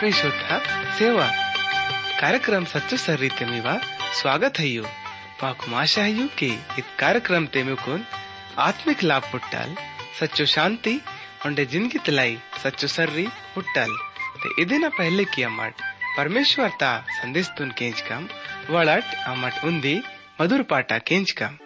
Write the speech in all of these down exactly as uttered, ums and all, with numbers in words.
श्रोता सेवा कार्यक्रम सच्चो सर्री तेमीवा स्वागत है। माकू आशा है कि इस कार्यक्रम तेमुकुन आत्मिक लाभ पुट्टाल सच्चो शांति और जिंदगी तलाई सच्चो सर्री पुट्टाल ते इदेना पहले की अमट परमेश्वर ता संदेश तुन केंच कम वड़ट अमट उन्दी मधुर पाटा केंच कम।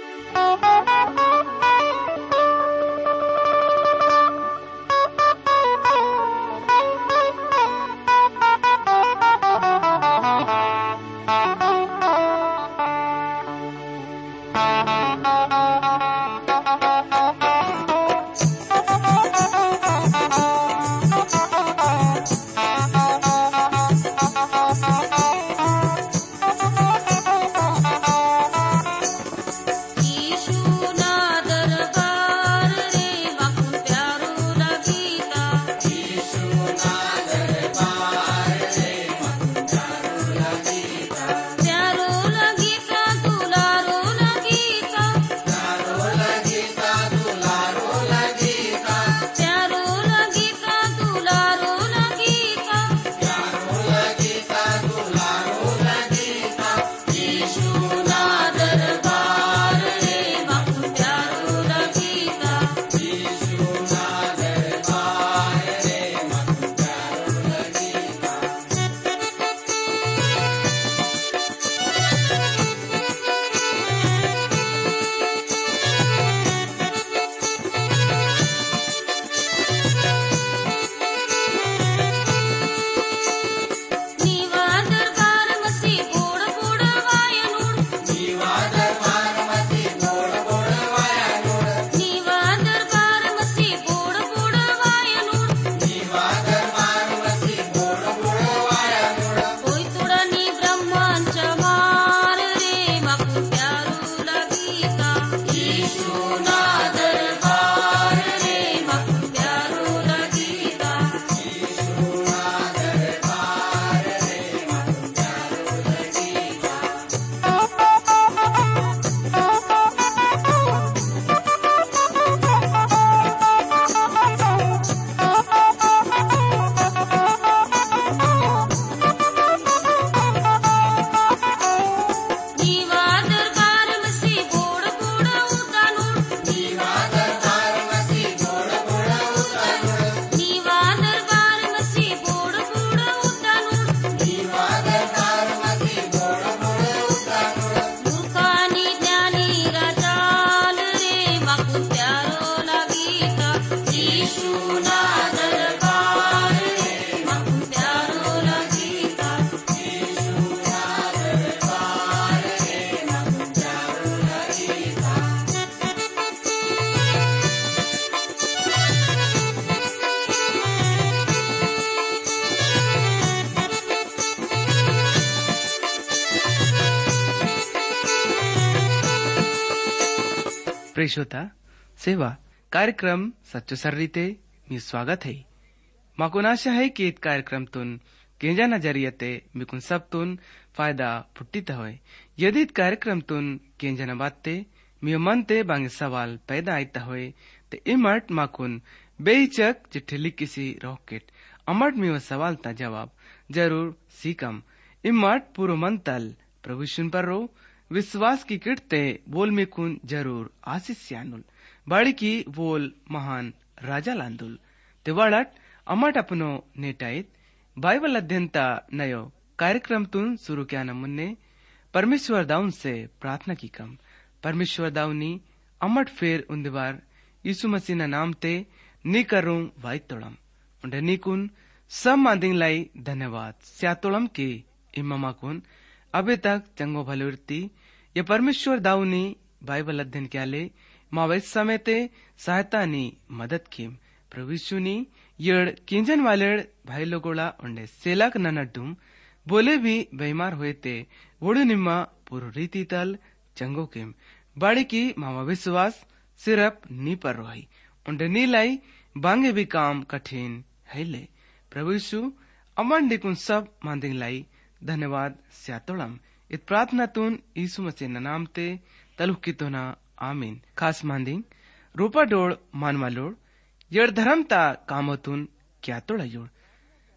श्रोता सेवा कार्यक्रम सच्चो सर्रीते मी स्वागत है। माकून आशा है कि इत कार्यक्रम तुन केंजा नजरियते मिकुन सब तुन फायदा फुट्टीता होय। यदि इत कार्यक्रम तुन केंजा न बाते मियो मन ते बांगे सवाल पैदा आईता होय ते इमट माकून बेहिचक चिट्ठी लिखिसी रॉकेट अमट मियो सवाल ता जवाब जरूर सीकम। इमट पूरो मन तल प्रभु सुन पर रो विश्वास की किटते बोल में कुन जरूर आशीष यानुल बाड़ी की बोल महान राजा लांदुल ते वाड़ट अमट अपनो नेटाइत बाइबल अध्ययनता नयो कार्यक्रम तुन शुरू क्या न मुन्ने परमेश्वर दाउन से प्रार्थना की कम परमेश्वर दाउनी अमट फेर उन्दिवार यीशु मसीह ना नाम ते नी करूं वाई तोड़म उन्हें नी कुन सब मादिंग लाई धन्यवाद स्यातोड़म के इमामा कुन अबे तक चंगो भलुरती ये परमेश्वर दाऊनी बाइबल अध्ययन क्या ले मावेश समय ते सहायता नी मदद की प्रभु यीशु नी यड़ किंजन वाले भाई लोगोला उन्हें सेलाक ननडुम बोले भी बीमार हुए ते वोड़ू निम्मा पूर्व रीति तल चंगो किम बाड़ी की मावा विश्वास सिर्फ नी पर रोही उन्हें नी लाई बांगे भी काम कठिन है ले प्रभु यीशु अमन डिकुन सब मांदिंग लाई धन्यवाद स्यातोड़म इत प्रार्थना तुन यीशु मसीह न नाम ते तलुक की तो ना आमीन। खास मांदिंग रूपा डोड़ मानवा लोड़ यड़ धर्म ता कामोतुन क्या तोड़ा योड़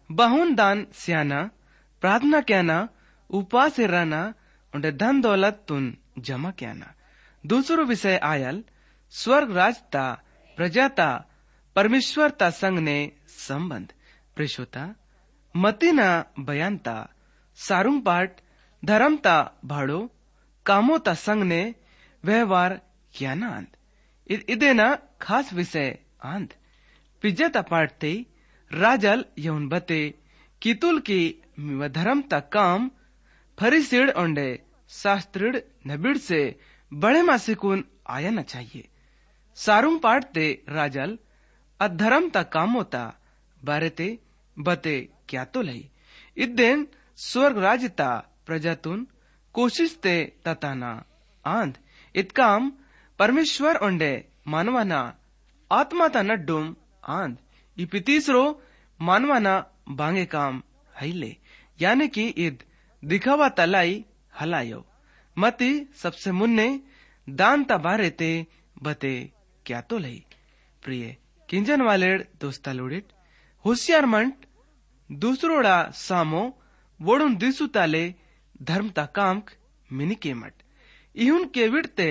बहुन दान सियाना प्रार्थना क्याना उपवास रहना और धन दौलत तुन जमा क्याना। दूसरो विषय आयल स्वर्ग राजता प्रजाता परमेश्वरता संग ने संबंध। प्रेषोता मतीना बयानता सारुंग पाठ धर्मता भाड़ो कामोता संग ने व्यवहार क्याना अंत इदेना खास विषय आंद। पिज्जता पाठते राजल यौन बते कितुल की धर्मता काम फरीसिड ओंडे शास्त्रिड नबिड़ से बड़े मासिकुन आया न चाहिए। सारुंग पाठते राजल अधर्मता कामोता बारेते बते क्या तो लई इदेन स्वर्ग राजता प्रजातुन कोशिश ते तताना आंध इत काम परमेश्वर ओंडे मानवाना आत्माता नड्डुम आंध इपि तीसरो मानवाना बांगे काम हईले यानी कि इद दिखावा तलाई हलायो मती सबसे मुन्ने दानता बारे ते बते क्या तो लई। प्रिय किंजन वालेड दोस्ता लोडिट होशियार मंट दूसरोड़ा सामो वोडुन दिसु ताले धर्मता कामक मिनी केमट इहुन केविडते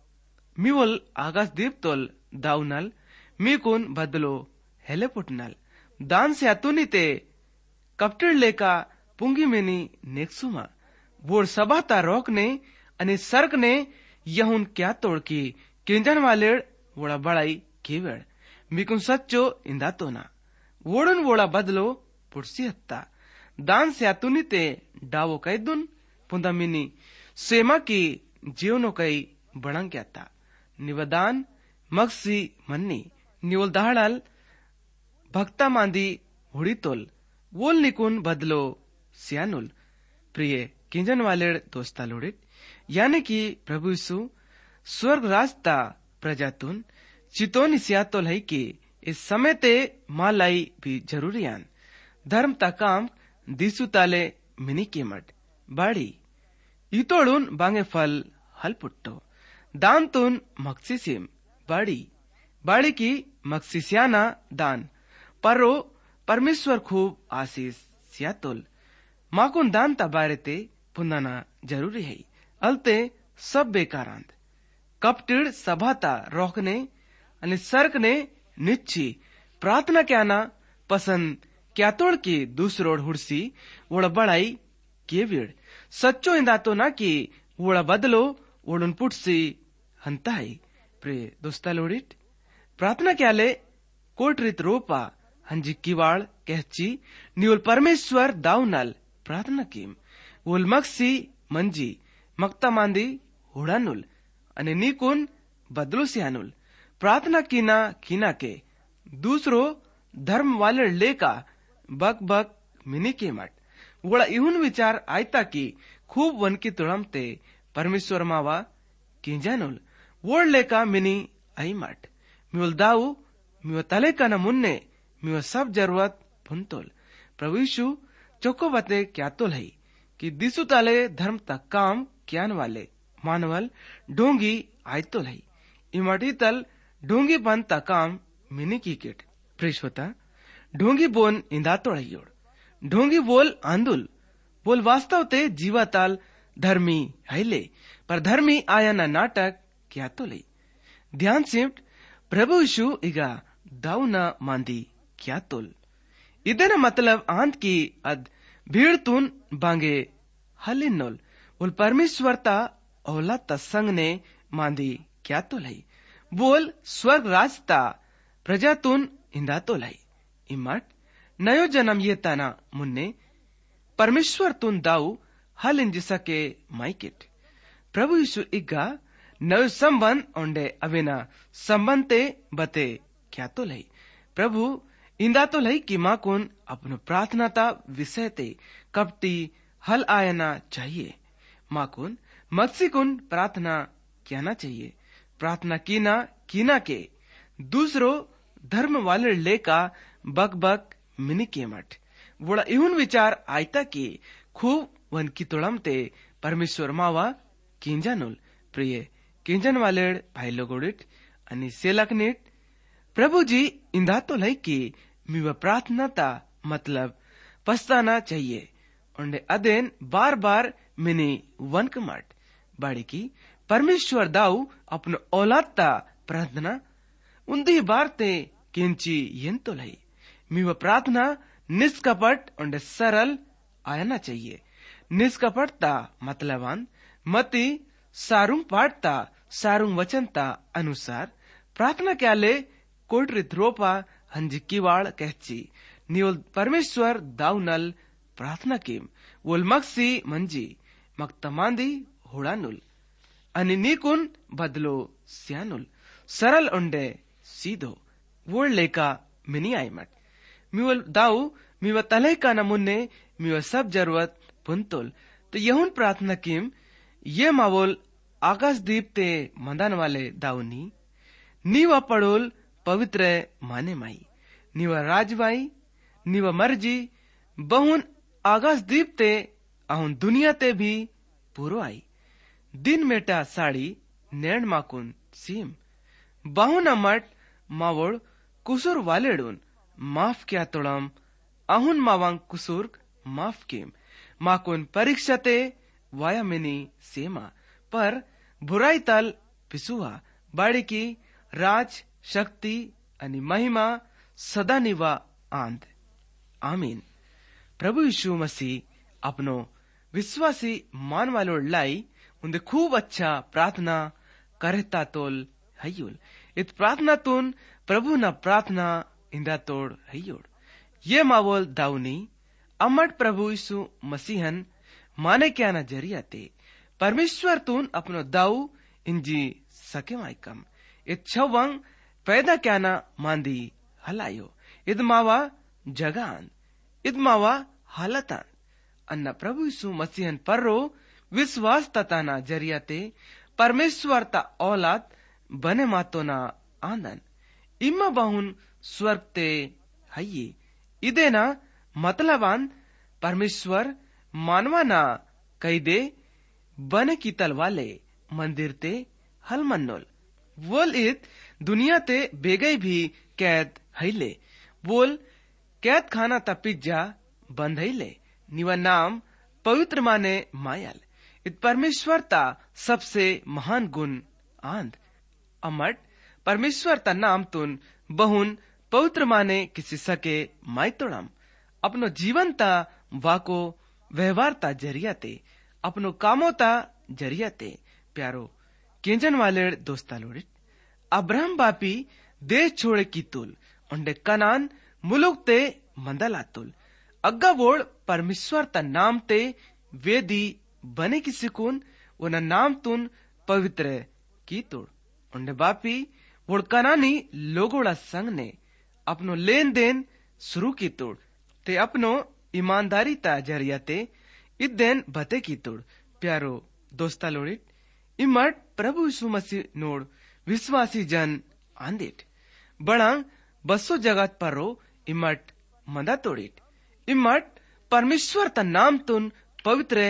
मिवल आगास दीप्तोल दाउनल मीकुन बदलो हेले पुटनल दान से अतुनीते कप्टिड लेका पुंगी मेनी नेक्सुमा वोड सभाता रोकने अनि सर्क ने यहुन क्या तोड़ की किंजन वालेड वोड़ा बड़ाई केवड़ मीकुन सच्चो इंदातो ना वोडन वोड़ा बदलो पुड़सी हत्ता दान से अतुनीते डावो कैदुन पुंदा मिनी सेमा की जीवनो कई बड़ंग क्या था निवदान मगसी मन्नी निवल दहाड़ल भक्ता मांदी हुड़ी तोल वोल निकुन बदलो सियानुल। प्रिय किंजन वाले दोस्ता लोडित यानी कि प्रभु यीशु स्वर्ग राजता प्रजातुन चितोनी सियातोल है कि इस समय ते मालाई भी जरूरी आन धर्म ता काम दिसु ताले मिनी कीमट बाड़ी इतोड़ुन बांगे फल हल पुट्टो दान तुन मक्सिसिम बाड़ी बाड़ी की मक्सिसियाना दान परो परमेश्वर खूब आशीष सियातोल माकुन दान ता बारे ते पुंदाना जरूरी है अलते सब बेकारांत कपटिड सभाता रोकने अनि सर्क ने निच्छी प्रार्थना क्याना पसंद क्या तोड़ की दूसरोड हुड़सी वोड़ा बड़ाई केविड़ सच्चो इंदातो ना कि वोड़ा बदलो वोड़न पुटसी हंताई। प्रिय दोस्ता लोडिट प्रार्थना क्याले कोटरित रोपा हंजी किवाड़ कहची निवल परमेश्वर दाउनल प्रार्थना कीम वोल मक्सी मंजी मक्ता मांदी हुड़ानुल अने निकुन बदलो सियानुल प्रार्थना कीना कीना के दूसरो धर्म वाले लेका बक बक मिनी के मट वोड़ा इहुन विचार आयता की खूब वन की तुड़मते परमेश्वर मावा किंजानुल वोड़ लेका मिनी आई मट मिवल दाऊ मिव तले का न मुन्ने मिव सब जरूरत पुंतोल प्रभु यीशु चोको बते क्या तोल है कि दिसु ताले धर्म तक काम क्यान वाले मानवल ढोंगी आयतोल है इमटी तल ढोंगी बन ता काम मिनी की किट प्रिशोता ढोंगी बोन इंदा तोड़ियोड़ ढोंगी बोल आंदुल बोल वास्तव ते जीवाताल धर्मी हैले पर धर्मी आया ना नाटक क्या तो ले ध्यान सिमट प्रभु यीशु इगा दाऊ ना मांदी क्या तोल इधर मतलब आंत की अद भीड़ तुन बांगे हलिनोल बोल परमेश्वरता औलाता संग ने मांदी क्या तो लाई बोल स्वर्ग राजता प्रजा तुन इंदा तो लाई इमट नयो जन्म ये तना मुन्ने परमेश्वर तुन दाऊ हल इन जिसके माइकिट प्रभु यीशु इग्गा नयो संबंध ओंडे अवेना संबंधते बते क्या तो लाई प्रभु इंदा तो लाई कि माकुन अपनो प्रार्थनाता विषय ते कपटी हल आयना चाहिए माकुन मक्सिकुन प्रार्थना कहना चाहिए प्रार्थना कीना कीना के दूसरो धर्म वाले लेका बक बक मिनी केमट वोड़ा इहुन विचार आयता की खूब वन की तोड़मते परमेश्वर मावा किंजानुल प्रिय किंजन वाले भाई लोगोडिट अनि सेलकनिट प्रभु जी इंदा तो लाई की मिवा प्रार्थना ता मतलब पछताना चाहिए उन्हें अदेन बार बार मिनी वनक मट बाड़ी की परमेश्वर दाऊ अपनो औलाद ता प्रार्थना उन्दी बार ते किंची यंतो लई मी वह प्रार्थना निष्कपट और सरल आना चाहिए। निष्कपटता मतलबान मती सारुंग पाठता सारुंग वचनता अनुसार प्रार्थना क्याले कोटरित रोपा हंजिक्की वाड़ कहची नियोल परमेश्वर दाऊनल प्रार्थना किम वोल मक्सी मंजी मक्तमांदी होड़ानुल अनि नीकुन बदलो स्यानुल सरल उंडे सीधो वोल लेका मिनी आईमट मिवल दाऊ मिव तले का नमुन्ने मिव सब जरूरत पुंतुल तो यहुन प्रार्थना किम ये मावोल आकाश दीप ते मंदान वाले दाऊनी नीवा पड़ोल पवित्र माने माई नीवा राजवाई नीवा मर्जी बहुन आकाश दीप ते अहुन दुनिया ते भी पूरो आई दिन मेटा साड़ी नेण माकुन सीम बहुन अमट मावोड़ कुसुर वालेडून माफ क्या तोड़म अहुन मावांग कुसुर माफ किम माकुन परीक्षा ते वाया मिनी सेमा पर बुराई तल पिसुआ बाड़ी की राज शक्ति अनि महिमा सदा निवा आंद आमीन। प्रभु यीशु मसीह अपनो विश्वासी मान वालों लाई उन्हें खूब अच्छा प्रार्थना करता तोल हयुल इत प्रार्थना तुन प्रभु न प्रार्थना इंदा तोड़ हयोड़ ये मावोल दाऊनी अमट प्रभु यीशु मसीहन माने क्या न जरिया ते परमेश्वर तुन अपनो दाऊ इंजी सके माइकम इत छवंग पैदा क्या न मांदी हलायो इद मावा जगान इद मावा हालतान अन्ना प्रभु यीशु मसीहन पर्रो विश्वास तताना जरिया ते परमेश्वर ता औलाद बने मातो ना आंदन इम्मा बहुन स्वर्ग ते हये इदेना मतलबान परमेश्वर मानवा ना कई दे बने की तलवाले मंदिर ते हल मन्नोल वोल इत दुनिया ते बेगई भी कैद हईले वोल कैद खाना ता पिज्जा बंद हईले निवा नाम पवित्र माने मायल इत परमेश्वर ता सबसे महान गुण आंद अमट परमेश्वर ता नाम तुन बहुन पवित्र माने किसी सके माइतोड़म अपनो जीवन ता वाको व्यवहार ता जरिया ते अपनो कामो ता जरिया ते प्यारो केंजन वाले दोस्ता लोड़ित अब्राहम बापी देश छोड़े की तुल उन्डे कनान मुलुक ते मंदला तुल अग्गा वोड़ परमेश्वर ता नाम ते वेदी बने की सिकुन उन नाम तुन पवित्र की तुड़ उन्डे बापी वोड़ कनानी लोगोड़ा संग ने अपनो लेन देन शुरू की तुड़ ते अपनो ईमानदारी ता जरिया ते इदेन बते की तुड़ प्यारो दोस्ता लोड़ित इमट प्रभु यीशु मसीह नोड़ विश्वासी जन आंदिट बड़ांग बसो जगत परो इमट मंदा तोड़िट इमट परमेश्वर ता नाम तुन पवित्र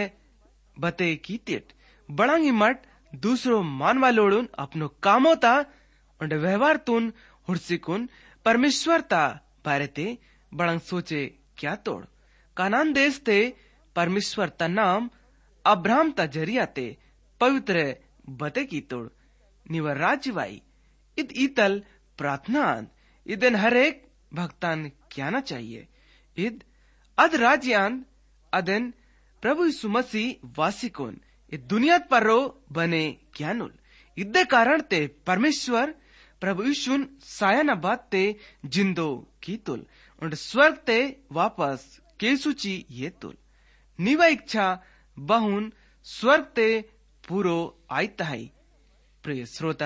बते कीतिट बड़ांग इमट दूसरो मानवा लोड़ुन अपनो कामो ता उन्डे व्यवहार तुन हुर्सिकुन परमेश्वर ता बारे ते बड़ांग सोचे क्या तोड़ कानान देश ते परमेश्वर ता नाम अब्राहम ता जरिया ते पवित्र बते की तोड़ निवर राज्यवाई इत ईतल प्रार्थना इदन हरेक भक्तान क्या ना चाहिए इद अद राज्यान अदन प्रभु यीशु मसीह वासिकोन इत दुनिया पर रो बने ज्ञानुल इद्दे कारण ते परमेश्वर प्रभु यीशु सायना बात ते जिंदो की तुल और स्वर्ग ते वापस केसुची ये तुल निवा इच्छा बहुन स्वर्ग ते पूरो आयता है। प्रिय श्रोता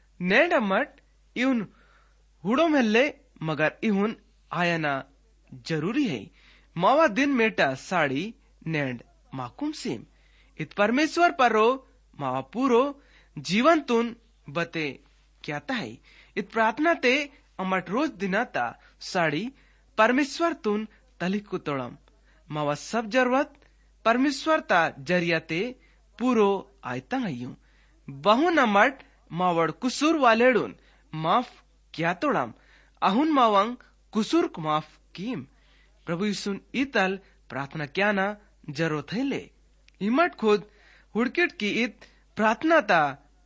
नेडमट इउन हुड़ो महल्ले मगर इहुन आयना जरूरी है मावा दिन मेटा साड़ी नेड माकुम सीम इत परमेश्वर परो मावा पूरो जीवन तुन बते क्या है इत प्रार्थना ते अमट रोज दिनाता साड़ी परमेश्वर तुन तलिक तोड़म मावा सब जरूरत परमेश्वर ता जरिया ते पूरो आयता हयूं बहुन अमट मावड़ कुसूर वालेडून माफ क्या तोड़म अहुन मावंग कुसूर माफ कीम प्रभु यीशु इतल प्रार्थना क्या ना जरूरत है ले इमट खुद हुड़किट की इत प्रार्थना ता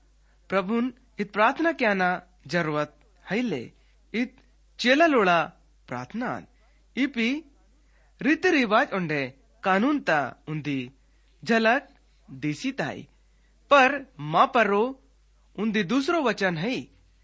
प्रभुन इत प्रार्थना क्या ना जरूरत है ले इत चेला लोड़ा प्रार्थना इपी रीति रिवाज उंडे कानून ता उन्दी झलक दिसी ताई पर माँ परो उन्दी दूसरो वचन है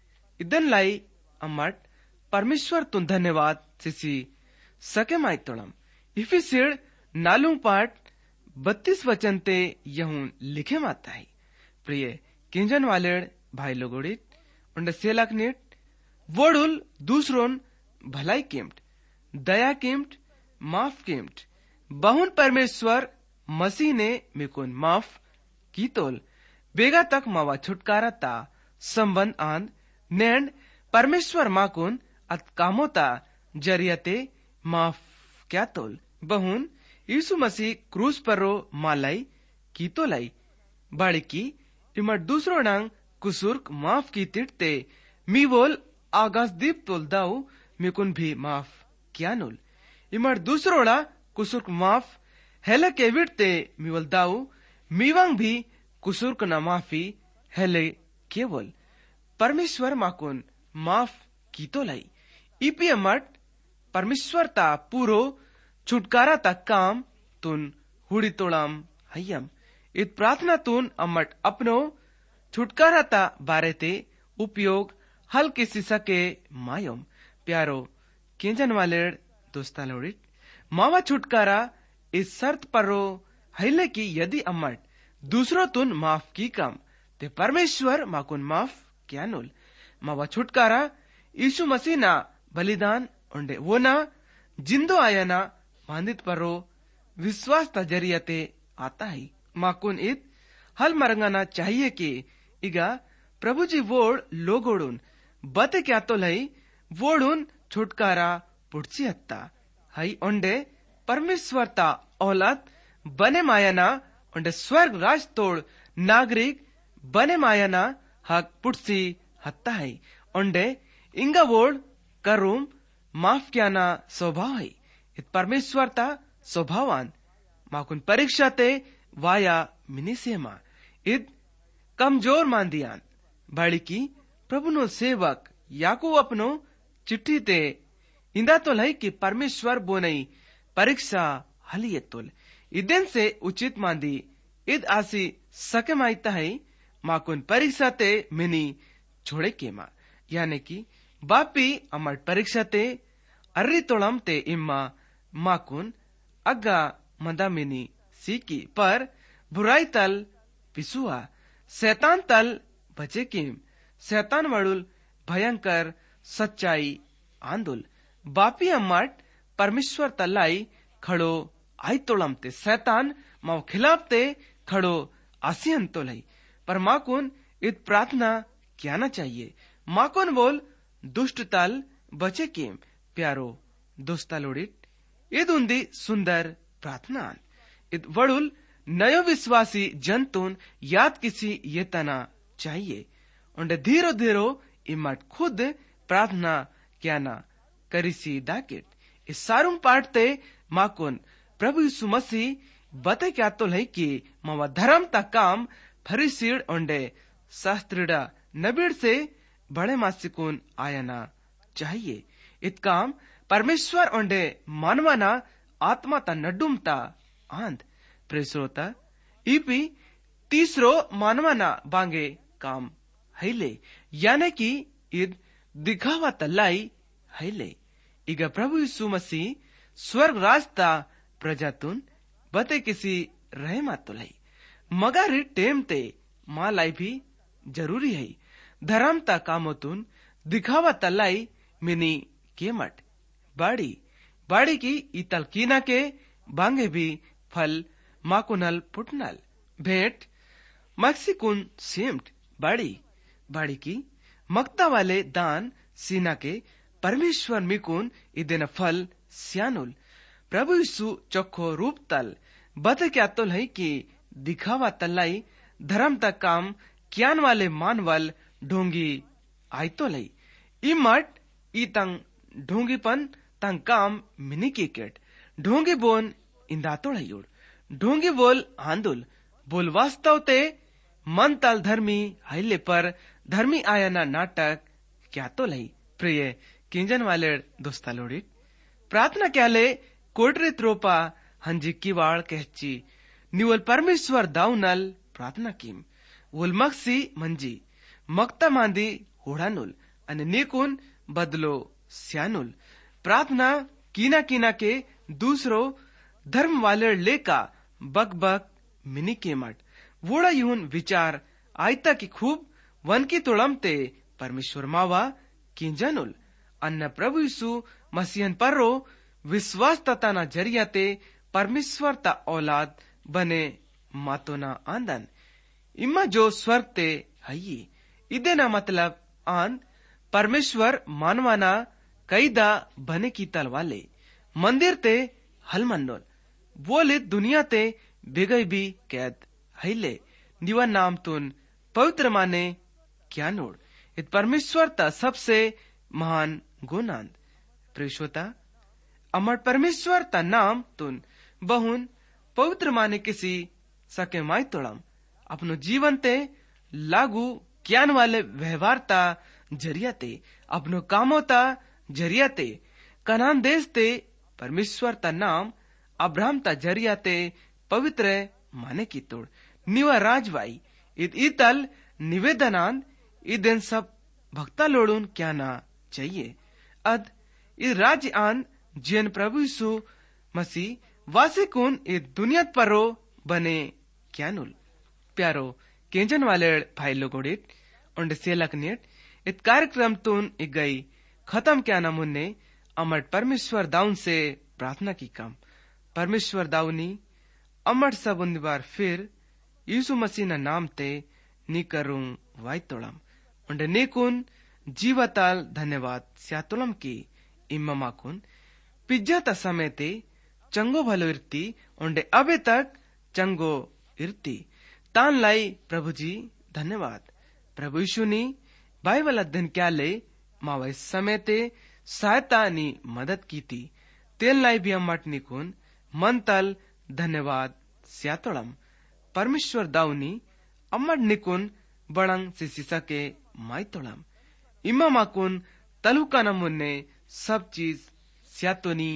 इदन लाई अमट परमेश्वर तुम धन्यवाद सिसी सके माई तोड़म इफिसिड नालू पाठ बत्तीस वचन ते यहूं लिखे माता है प्रिय किंजन वाले भाई लोगोड़ित उन्डे सेलक नेट वोडुल दूसरोन भलाई किम्ट दया किम्ट माफ किम्ट बहुन परमेश्वर मसीह ने मिकुन माफ की तोल बेगा तक मावा छुटकारा ता संबंध आंद नैंड परमेश्वर माकुन अत कामोता जरियते माफ क्या तोल बहुन यीशु मसीह क्रूस परो मालाई की तो लाई बाड़ी की इमर दूसरो नांग कुसुर्क माफ की तिटते मी बोल आगास दीप तोल दाऊ मिकुन भी माफ क्या नोल इमर दूसरोड़ा कुसुर्क माफ हेले के विटते मिवल दाऊ मीवांग भी कुसुर्क न माफी हेले केवल परमेश्वर माकुन माफ की तो लाई इपी अमट परमेश्वर ता पूरो छुटकारा ता काम तुन हुड़ी तोड़ाम हयम इत प्रार्थना तुन अमट अपनो छुटकारा ता बारे ते उपयोग हल किसी सके मायम प्यारो केंजन वाले दोस्ता लोड़ित मावा छुटकारा इस शर्त परो हईले की यदि अमट दूसरो तुन माफ की कम ते परमेश्वर माकुन माफ क्या नोल मावा छुटकारा यीशु मसीह ना बलिदान उंडे वो ना जिंदो आया ना मांदित परो विश्वास ता जरियते आता है माकुन इत हल मरंगाना चाहिए कि इगा प्रभु जी वोड लोगोडुन बते क्या तो लई वोडुन छुटकारा पुड़ची हत्ता हई ओंडे परमेश्वर ता औलाद बने मायाना ओंडे स्वर्ग राज तोड़ नागरिक बने मायाना हक पुड़सी हत्ता है ओंडे इंगा वोड करूम माफ क्या ना स्वभाव है इत परमेश्वर ता स्वभावान माकुन परीक्षा ते वाया मिनिसेमा इत कमजोर मांदियान बाड़ी की प्रभु नो सेवक याकू अपनो चिट्ठी ते इंदा तो लई कि परमेश्वर बोनई परीक्षा हलिये तोल इदेन से उचित मांदी इद आसी सके माइता है माकुन परीक्षा ते मिनी छोड़े केमा यानी कि बापी अमर परीक्षा ते अर्री तोड़म ते इम्मा माकुन अग्गा मंदा मिनी सीकी पर बुराई तल पिसुआ शैतान तल बचे किम शैतान वड़ुल भयंकर सच्चाई आंदोल बापी अम्मट परमेश्वर तलाई खड़ो आई तोड़म ते शैतान माव खिलाफ ते खड़ो आसियन तो लाई पर माकुन इत प्रार्थना क्या ना चाहिए माकुन बोल दुष्ट तल बचे किम प्यारो दोस्ता लोडिट इद उन्दी सुंदर प्रार्थना इत वड़ुल नयो विश्वासी जंतुन याद किसी ये तना चाहिए उन्डे धीरो धीरो इमट खुद प्रार्थना क्या ना करिसी दाकिट इस सारुम पाठते माकुन प्रभु यीशु मसीह बते क्या तो लई कि मावा धर्म ता काम फरीसीड उन्डे शास्त्रीडा नबीड से बड़े मासिकुन आयना चाहिए इत काम परमेश्वर उन्डे मानवाना आत्मा ता नडुमता आंध प्रेसरोता इपी तीसरो मानवाना बांगे काम हैले यानी कि इद दिखावा तलाई हैले इगा प्रभु यीशु मसीह स्वर्ग रास्ता प्रजातुन बते किसी रहे मातुलाई मगारी टेम ते मालाई भी जरूरी है धर्म ता कामोतुन दिखावा तलाई मिनी केमट बाड़ी बाड़ी की इतल कीना के बांगे भी फल माकुनल पुटनल भेंट मक्सिकुन सेम्ट बाड़ी बाड़ी की मक्ता वाले दान सीना के परमेश्वर मिकुन इदेन फल स्यानुल प्रभु यीशु चोखो रूप तल बते क्या तोल है कि दिखावा तलाई धर्म तक काम क्यान वाले मानवल ढोंगी आई तो लई इमट ई तंग ढोंगीपन तंग काम मिनी किकेट ढोंगी बोन इंदातोड़ ढोंगी बोल आंदोल बोल वास्तव ते मन तल धर्मी हाइले पर धर्मी आयना नाटक क्या तो लई प्रिय किंजन वाले दोस्ता लोड़ी प्रार्थना क्याले कोटरे त्रोपा हंजी किवाड़ कहची निवल परमेश्वर दाउनल प्रार्थना कीम वोल मक्सी मंजी मक्ता मांदी होड़ानुल अने निकुन बदलो स्यानुल प्रार्थना कीना कीना के दूसरो धर्म वाले लेका बक बक मिनी के मट वोड़ा यून विचार आयता की खूब वन की तोड़मते परमेश्वर मावा किंजनुल अन्न प्रभु यीशु मसीहन पर्रो विश्वास तथा ना जरियाते परमेश्वर ता औलाद बने मातोना आंदन इम्मा जो स्वर्ग ते हई इदे ना मतलब आंद परमेश्वर मानवाना कैदा बने की तलवाले मंदिर ते हलमन्नोल बोले दुनिया ते बिगई भी कैद हईले निवा नाम तुन पवित्र माने क्या नोड़ इत परमेश्वर ता सबसे महान गुणांद प्रेषोता अमर परमेश्वर ता नाम तुन बहुन पवित्र माने किसी सके माई तोड़म अपनो जीवन ते लागू ज्ञान वाले व्यवहार ता जरियाते अपनो कामों ता जरियाते कनान देश ते परमेश्वर ता नाम अब्राहम ता जरियाते पवित्र माने की तोड़ निवा राजवाई इत इतल निवेदनान इदन सब भक्ता लोड़ून क्या ना चाहिए अद इस राज्य आन जिन प्रभु यीशु मसीह वासिकुन इ दुनिया परो बने क्या नुल प्यारो केंजन वाले भाई लोगोड़ित उंड सेलक नेट इत कार्यक्रम तुन इ गई खत्म क्या ना मुन्ने अमर परमेश्वर दाउन से प्रार्थना की कम परमेश्वर दाउनी अमर सब उन बार फिर यीशु मसीह ना नाम ते नी करूं वाई तोड़म उंड नेकुन जीवताल धन्यवाद स्यातुलम की इम्मा कुन पिज्जा ता समय ते चंगो भलो इर्ती उंडे अबे तक चंगो इर्ती तान लाई प्रभु जी धन्यवाद प्रभु यीशु नी बाइबल अध्ययन क्या ले मावा इस समय ते सहायता नी मदद की थी तेल लाई भी अम्मट निकुन मन तल धन्यवाद स्यातोड़म परमेश्वर दाउनी अम्मट निकुन बड़ंग सिसिसा के माई तोड़म इमा माकुन तलुका नमुन्ने सब चीज स्यातोनी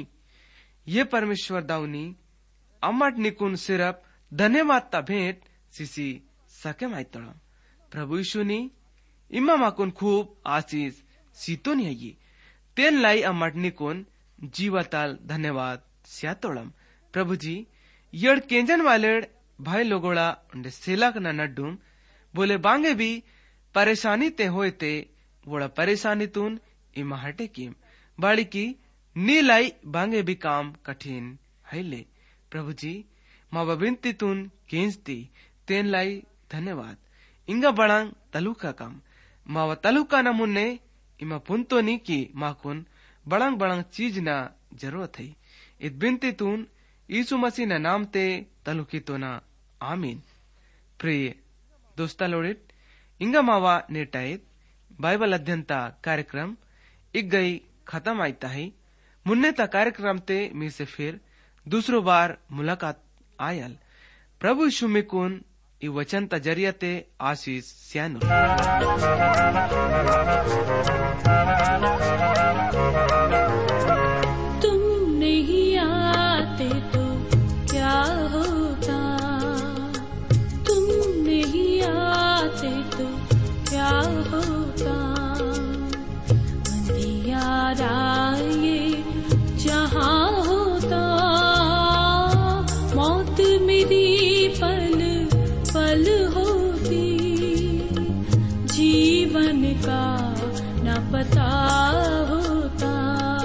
ये परमेश्वर दाउनी अम्मट निकुन सिर्फ धन्यवाद ता भेंट सिसी सके माई तोड़म प्रभु यीशु नी इमा माकुन खूब आशीष सीतोनी है ये तेन लाई अम्मट निकुन जीवताल धन्यवाद स्यातोड़म प्रभु जी यड़ केंजन वाले भाई लोगोड़ा उंडे सेलाक ना नड्डूम बोले बांगे भी परेशानी ते होए ते वोड़ा परेशानी तुन इमा हटे कीम बाड़ी की नी लाई बांगे भी काम कठिन है ले प्रभु जी मावा बिनती तुन केंजती तेन लाई धन्यवाद इंगा बड़ांग तलुका काम मावा तलुका ना मुन्ने इमा पुंतो नी की माकुन बड़ांग बड़ांग चीज ना जरूरत है इत बिनती तुन यीशु मसीह ना नाम ते तलुकी तो ना आमीन प्रिय दोस्ता लोड़ित इंगा मावा नेटाइत बाइबल अध्ययनता कार्यक्रम इक गई खत्म आईता है मुन्ने ता कार्यक्रम ते मी से फिर दूसरो बार मुलाकात आयल प्रभु यीशु में कुन इ वचन ता जरिया ते आशीष स्यानु तुम नहीं आते तो क्या होता तुम नहीं आते तो क्या होता अंधियारा ये जहाँ होता मौत मेरी पल पल होती जीवन का न पता होता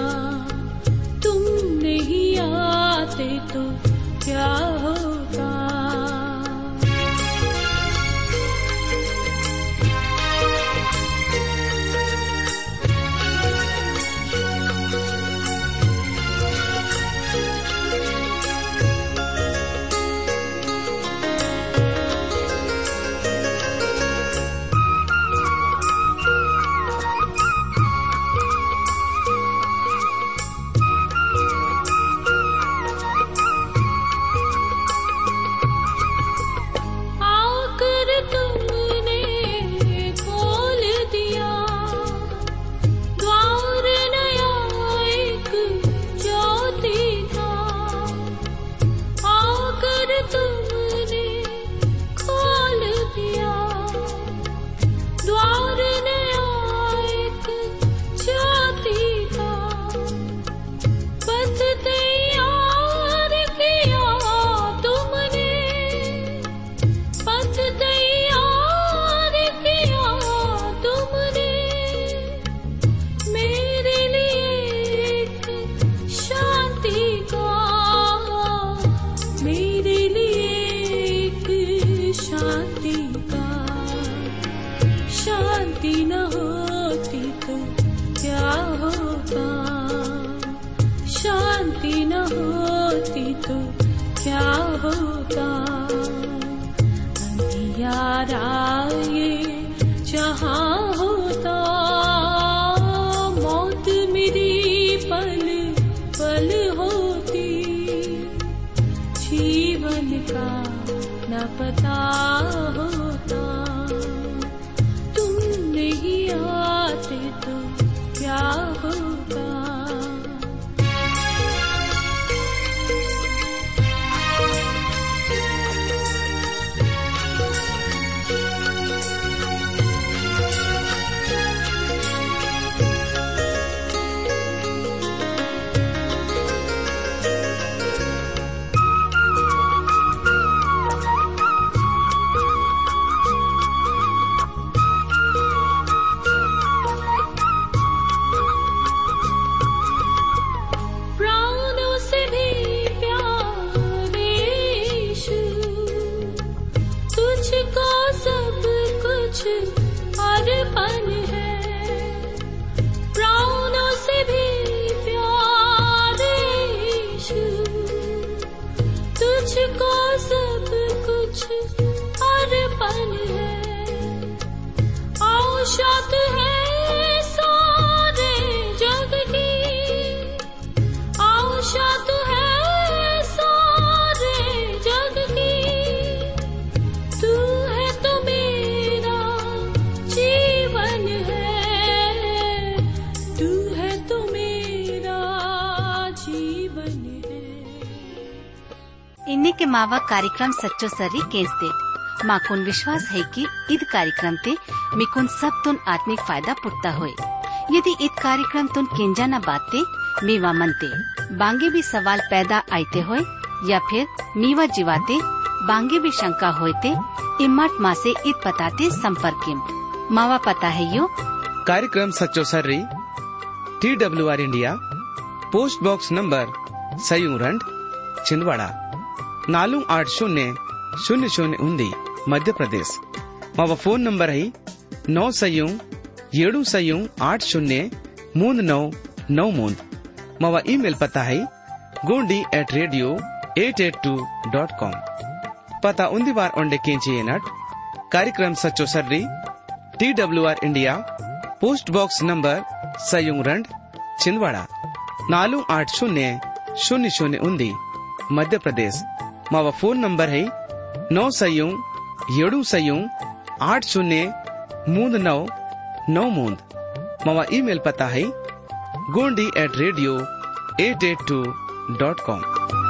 प्यारा ये जहां होता, मौत मेरी पल पल होती, जीवन का न पता होता, तुम नहीं आते तो क्या होगा। इन्हीं के मावा कार्यक्रम सच्चो सर्री केंसते माकुन विश्वास है कि ईद कार्यक्रम ते मिकुन सब तुन आत्मिक फायदा पुटता होए। यदि ईद कार्यक्रम तुन केंजा न बाते मीवा मनते बांगे भी सवाल पैदा आते होए या फिर मीवा जीवाते बांगे भी शंका होते इम्मत माँ से ईद पताते संपर्क मावा पता है यो कार्यक्रम सच्चो सर्री T W R India post box number सयूरंड छिंदवाड़ा नालू आठ शून्य शून्य शून्य उन्दी मध्य प्रदेश। मावा फोन नंबर है नौ सयू येडू सयू आठ शून्य मूंद नौ नौ मूंद। मावा ईमेल पता है Gondi at radio eight eight two dot com. पता उन्दी बार ओंडे केंची नट कार्यक्रम सच्चो सर्री T W R India post box number सयूरंड छिंदवाड़ा नालू आठ शून्य शून्य शून्य उन्दी मध्य प्रदेश। मावा फोन नंबर है नौ सयू येडू सयू आठ शून्य मूंद नौ नौ मूंद। मावा ईमेल पता है Gondi at radio eight eight two dot com.